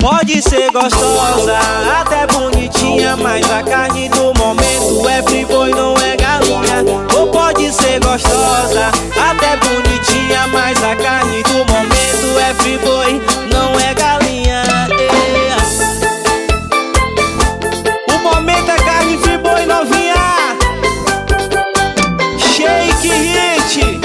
Pode ser gostosa, até bonitinha, mas a carne do momento é friboi, não é galinha. Ou pode ser gostosa, até bonitinha, mas a carne do momento é friboi, não é galinha. O momento é carne friboi novinha. Shake Hit.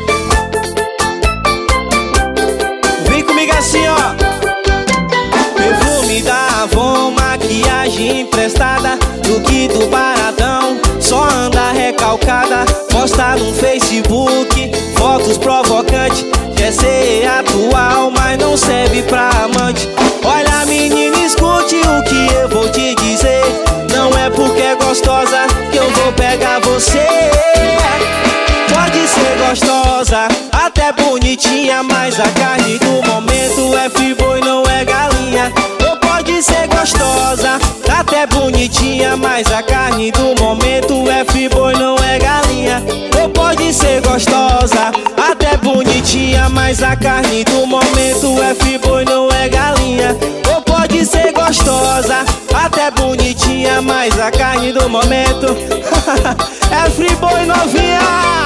Vem comigo assim, ó. Perfume da Avon, maquiagem emprestada do que do Baratão, só anda recalcada. Posta no Facebook fotos provocantes, quer ser atual, mas não serve pra amante. Olha menina, escute o que eu vou te dizer. Não é porque é gostosa que eu vou pegar você. Pode ser gostosa, até bonitinha, mas a carne do momento é friboi, não é galinha. Ou pode ser gostosa, até bonitinha, mas a carne do momento é friboi, não é galinha. Ou pode ser gostosa, até bonitinha, mas a carne do momento é friboi, não é galinha. Ou pode ser gostosa, até bonitinha, mas a carne do momento é friboi novinha.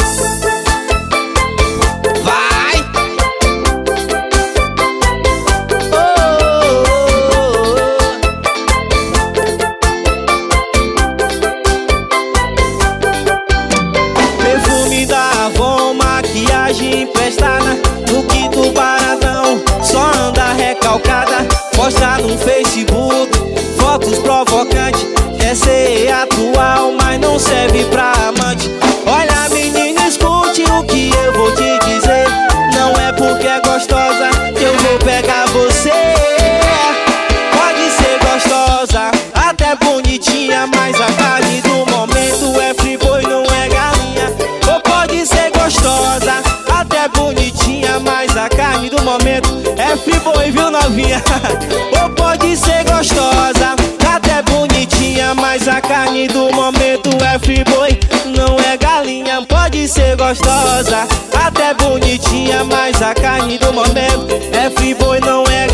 Maquiagem emprestada no que do Baratão, só anda recalcada. Posta no Facebook fotos provocantes, quer ser atual, mas não serve pra amante. Olha menina, escute o que eu vou te dizer. Não é porque é gostosa que eu vou pegar você. Pode ser gostosa, até bonitinha, mas a carne do momento é friboi, não é galinha. Ou pode ser gostosa, até bonitinha, mas a carne do momento é friboi, viu novinha? Ou pode ser gostosa, até bonitinha, mas a carne do momento é friboi, não é galinha. Pode ser gostosa, até bonitinha, mas a carne do momento é friboi, não é